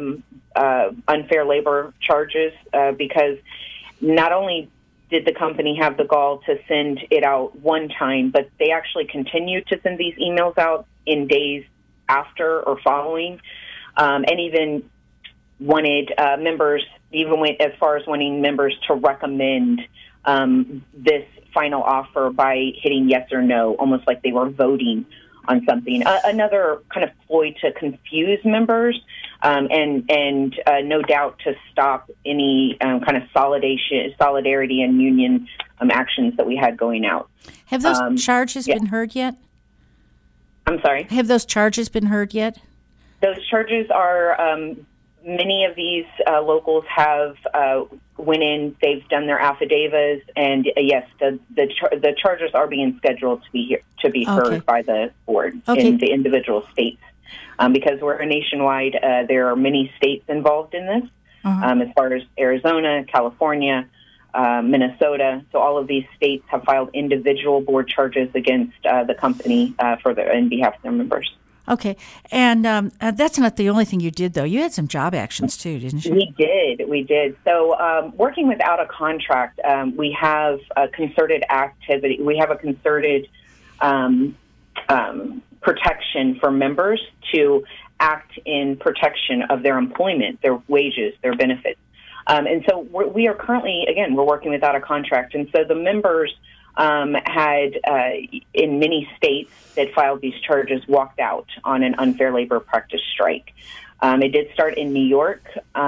unfair labor charges because not only did the company have the gall to send it out one time, but they actually continued to send these emails out in days after or following, and even wanted even went as far as wanting members to recommend this final offer by hitting yes or no, almost like they were voting on something. Another kind of ploy to confuse members and no doubt to stop any kind of solidarity and union actions that we had going out. Have those charges been heard yet? I'm sorry? Have those charges been heard yet? Those charges are, many of these locals have went in, they've done their affidavits, and yes, the charges are being scheduled to be heard by the board in the individual states. Because we're nationwide, there are many states involved in this, as far as Arizona, California, Minnesota. So all of these states have filed individual board charges against the company in behalf of their members. Okay, and that's not the only thing you did, though. You had some job actions, too, didn't you? We did. So working without a contract, we have a concerted activity. We have a concerted protection for members to act in protection of their employment, their wages, their benefits. And so we are currently, again, we're working without a contract. And so the members had, in many states that filed these charges, walked out on an unfair labor practice strike. It did start in New York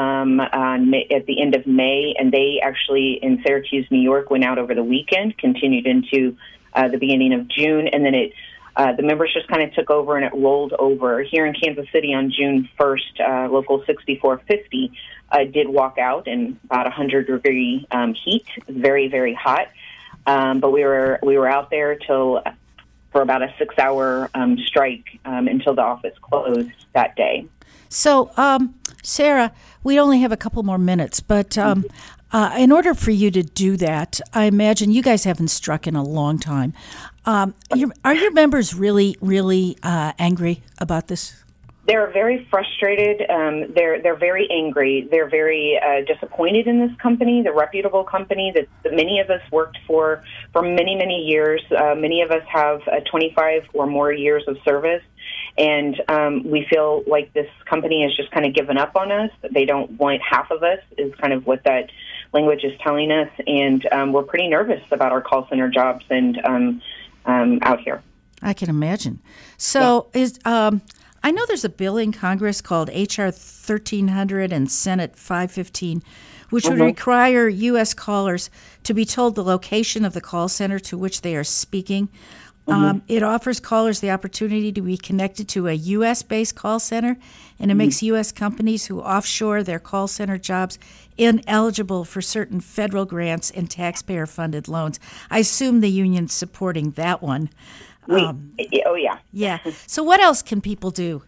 at the end of May, and they actually, in Syracuse, New York, went out over the weekend, continued into the beginning of June, and then the members just kind of took over and it rolled over. Here in Kansas City on June 1st, Local 6450 did walk out in about 100-degree heat, very, very hot. But we were out there for about a 6-hour strike until the office closed that day. So, Sarah, we only have a couple more minutes, but in order for you to do that, I imagine you guys haven't struck in a long time. Are your members really, really angry about this? They're very frustrated. They're very angry. They're very disappointed in this company, the reputable company that many of us worked for many, many years. Many of us have 25 or more years of service, and we feel like this company has just kind of given up on us. They don't want half of us, is kind of what that language is telling us, and we're pretty nervous about our call center jobs and out here. I can imagine. So I know there's a bill in Congress called H.R. 1300 and Senate 515, which would require U.S. callers to be told the location of the call center to which they are speaking. It offers callers the opportunity to be connected to a U.S.-based call center, and it makes U.S. companies who offshore their call center jobs ineligible for certain federal grants and taxpayer-funded loans. I assume the union's supporting that one. Oh, yeah. Yeah. So what else can people do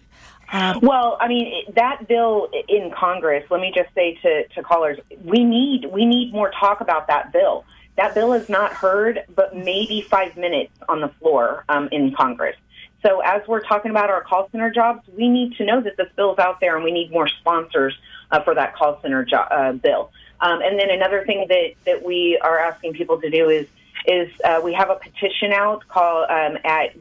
Well, I mean, that bill in Congress, let me just say to callers, we need more talk about that bill. That bill is not heard, but maybe 5 minutes on the floor in Congress. So as we're talking about our call center jobs, we need to know that this bill is out there, and we need more sponsors for that call center bill. And then another thing that we are asking people to do is we have a petition out called at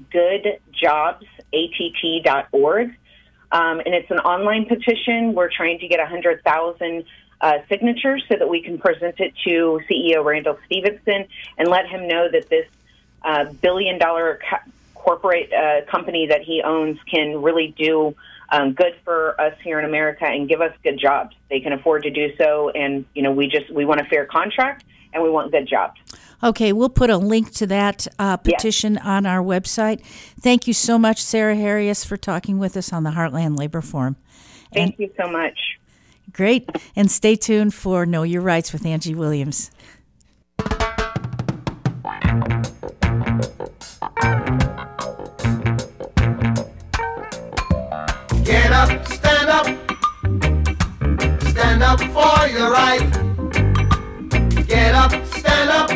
goodjobsatt.org. And it's an online petition. We're trying to get 100,000 signatures so that we can present it to CEO Randall Stephenson and let him know that this billion-dollar corporate company that he owns can really do good for us here in America and give us good jobs. They can afford to do so, and we want a fair contract and we want good jobs. Okay, we'll put a link to that petition on our website. Thank you so much, Sarah Harries, for talking with us on the Heartland Labor Forum. Thank you so much. Great. And stay tuned for Know Your Rights with Angie Williams. Get up, stand up for your right. Get up, stand up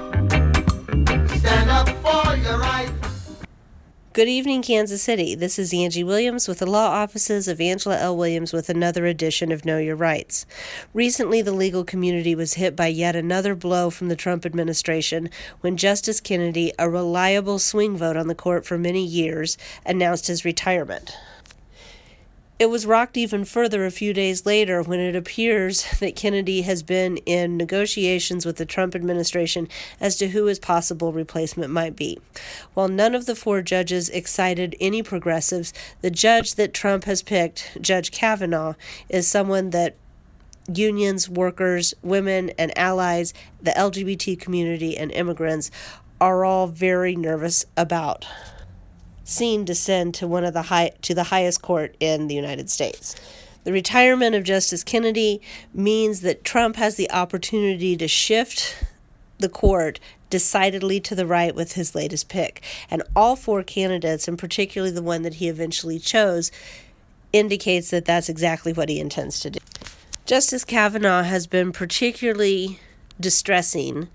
for your right. Good evening, Kansas City. This is Angie Williams with the law offices of Angela L. Williams with another edition of Know Your Rights. Recently, the legal community was hit by yet another blow from the Trump administration when Justice Kennedy, a reliable swing vote on the court for many years, announced his retirement. It was rocked even further a few days later when it appears that Kennedy has been in negotiations with the Trump administration as to who his possible replacement might be. While none of the four judges excited any progressives, the judge that Trump has picked, Judge Kavanaugh, is someone that unions, workers, women, and allies, the LGBT community, and immigrants are all very nervous about seen descend to the highest court in the United States. The retirement of Justice Kennedy means that Trump has the opportunity to shift the court decidedly to the right with his latest pick. And all four candidates, and particularly the one that he eventually chose, indicates that that's exactly what he intends to do. Justice Kavanaugh has been particularly distressing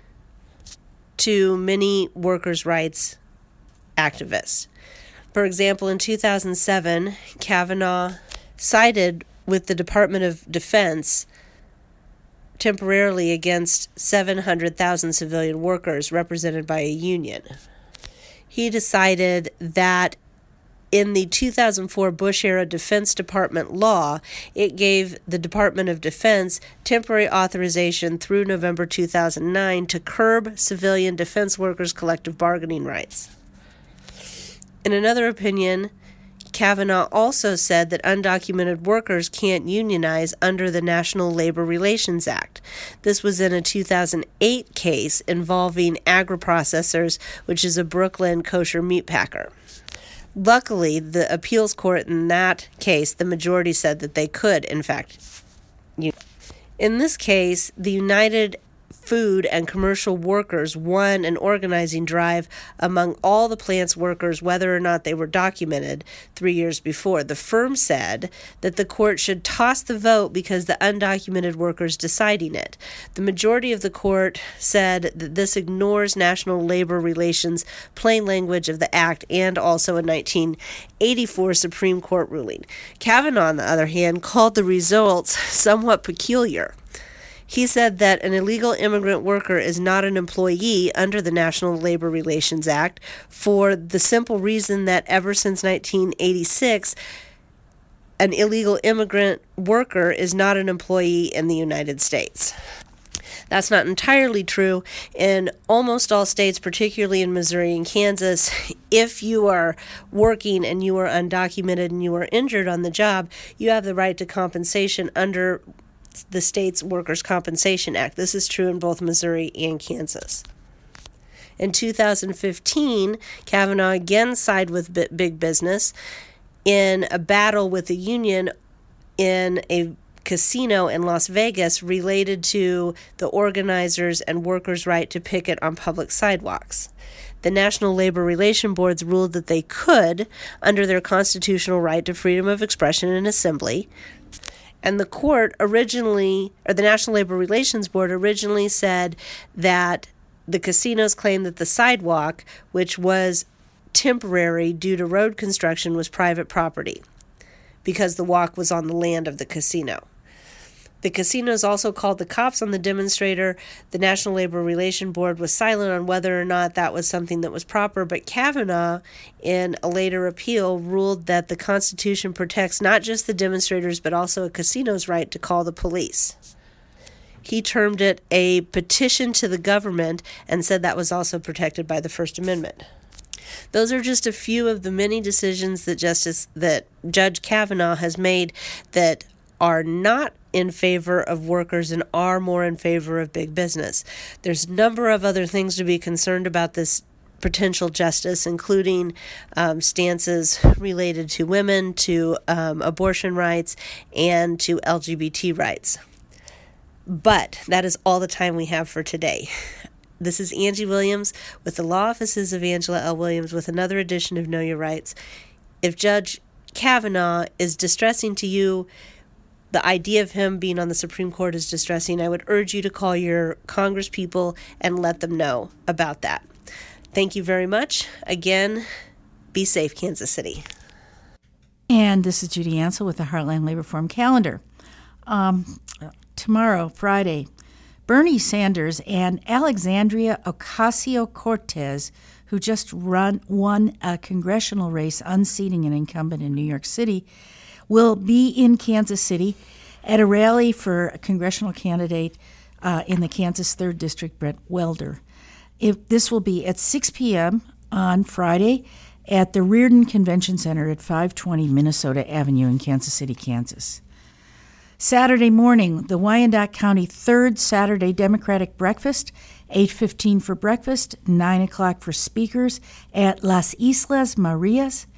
to many workers' rights activists. For example, in 2007, Kavanaugh sided with the Department of Defense temporarily against 700,000 civilian workers represented by a union. He decided that in the 2004 Bush-era Defense Department law, it gave the Department of Defense temporary authorization through November 2009 to curb civilian defense workers' collective bargaining rights. In another opinion, Kavanaugh also said that undocumented workers can't unionize under the National Labor Relations Act. This was in a 2008 case involving Agri-Processors, which is a Brooklyn kosher meat packer. Luckily, the appeals court in that case, the majority said that they could, in fact. In this case, the United Food and Commercial Workers won an organizing drive among all the plant's workers, whether or not they were documented 3 years before. The firm said that the court should toss the vote because the undocumented workers deciding it. The majority of the court said that this ignores national labor relations, plain language of the act, and also a 1984 Supreme Court ruling. Kavanaugh, on the other hand, called the results somewhat peculiar. He said that an illegal immigrant worker is not an employee under the National Labor Relations Act for the simple reason that ever since 1986, an illegal immigrant worker is not an employee in the United States. That's not entirely true. In almost all states, particularly in Missouri and Kansas, if you are working and you are undocumented and you are injured on the job, you have the right to compensation under the state's Workers' Compensation Act. This is true in both Missouri and Kansas. In 2015, Kavanaugh again sided with big business in a battle with the union in a casino in Las Vegas related to the organizers' and workers' right to picket on public sidewalks. the National Labor Relations Boards ruled that they could, under their constitutional right to freedom of expression and assembly. And the National Labor Relations Board originally said that the casinos claimed that the sidewalk, which was temporary due to road construction, was private property because the walk was on the land of the casino. The casinos also called the cops on the demonstrator. The National Labor Relations Board was silent on whether or not that was something that was proper, but Kavanaugh, in a later appeal, ruled that the Constitution protects not just the demonstrators, but also a casino's right to call the police. He termed it a petition to the government and said that was also protected by the First Amendment. Those are just a few of the many decisions that Judge Kavanaugh has made that are not in favor of workers and are more in favor of big business. There's a number of other things to be concerned about this potential justice, including stances related to women, to abortion rights, and to LGBT rights. But that is all the time we have for today. This is Angie Williams with the Law Offices of Angela L. Williams with another edition of Know Your Rights. If Judge Kavanaugh is distressing to you, the idea of him being on the Supreme Court is distressing, I would urge you to call your congresspeople and let them know about that. Thank you very much. Again, be safe, Kansas City. And this is Judy Ansell with the Heartland Labor Forum calendar. Tomorrow, Friday, Bernie Sanders and Alexandria Ocasio-Cortez, who just won a congressional race unseating an incumbent in New York City, will be in Kansas City at a rally for a congressional candidate in the Kansas 3rd District, Brett Welder. This will be at 6 p.m. on Friday at the Reardon Convention Center at 520 Minnesota Avenue in Kansas City, Kansas. Saturday morning, the Wyandotte County 3rd Saturday Democratic Breakfast, 8:15 for breakfast, 9 o'clock for speakers at Las Islas Marias,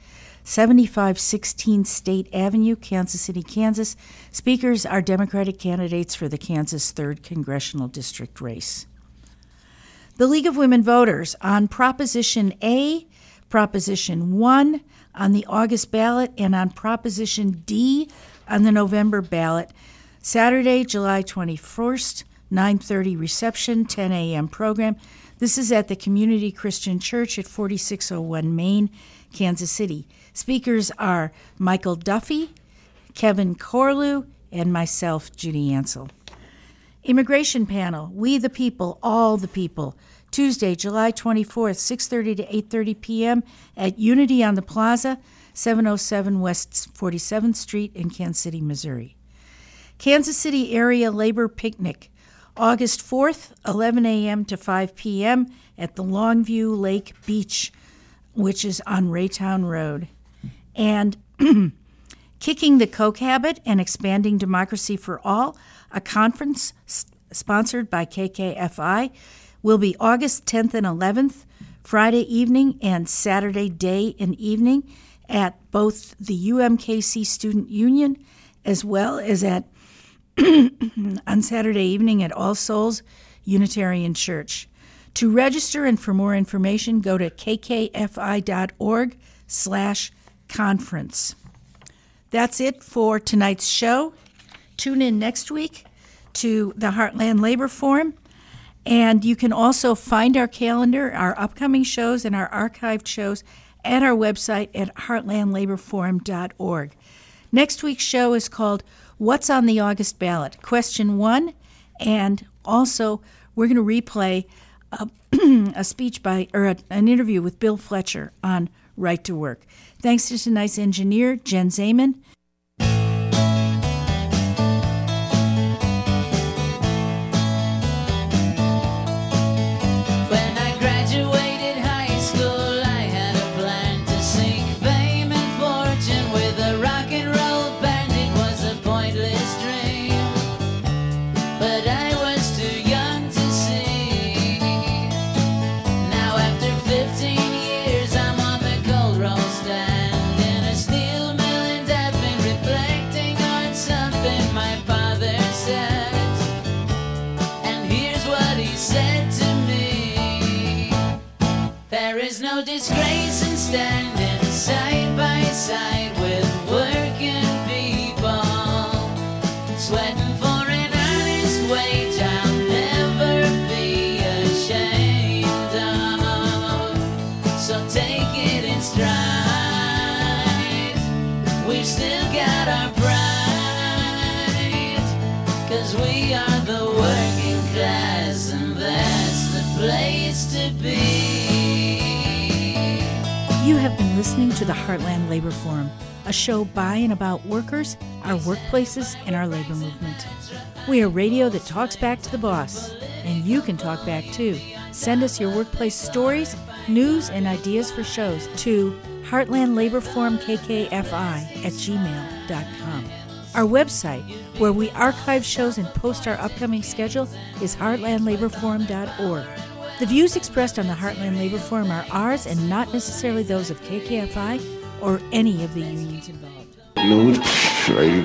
7516 State Avenue, Kansas City, Kansas. Speakers are Democratic candidates for the Kansas 3rd Congressional District race. The League of Women Voters on Proposition A, Proposition 1 on the August ballot, and on Proposition D on the November ballot. Saturday, July 21st, 9:30 reception, 10 a.m. program. This is at the Community Christian Church at 4601 Main, Kansas City. Speakers are Michael Duffy, Kevin Corlew, and myself, Judy Ansell. Immigration panel, We the People, All the People. Tuesday, July 24th, 6:30 to 8:30 p.m. at Unity on the Plaza, 707 West 47th Street in Kansas City, Missouri. Kansas City Area Labor Picnic, August 4th, 11 a.m. to 5 p.m. at the Longview Lake Beach, which is on Raytown Road. And Kicking the Coke Habit and Expanding Democracy for All, a conference sponsored by KKFI, will be August 10th and 11th, Friday evening and Saturday day and evening at both the UMKC Student Union as well as at on Saturday evening at All Souls Unitarian Church. To register and for more information, go to kkfi.org/conference. That's it for tonight's show. Tune in next week to the Heartland Labor Forum. And you can also find our calendar, our upcoming shows, and our archived shows at our website at heartlandlaborforum.org. Next week's show is called What's on the August Ballot? Question 1. And also, we're going to replay a speech an interview with Bill Fletcher on Right to Work. Thanks to tonight's engineer, Jen Zaman. Stand in a steel mill in Devon. no disgrace in standing side by side with working people, sweating for an honest wage I'll never be ashamed of. So take it in stride, we've still got our pride, 'cause we are the working class, and that's the place to be. You have been listening to the Heartland Labor Forum, a show by and about workers, our workplaces, and our labor movement. We are radio that talks back to the boss, and you can talk back too. Send us your workplace stories, news, and ideas for shows to heartlandlaborforumkkfi@gmail.com. Our website, where we archive shows and post our upcoming schedule, is heartlandlaborforum.org. The views expressed on the Heartland Labor Forum are ours and not necessarily those of KKFI or any of the unions involved.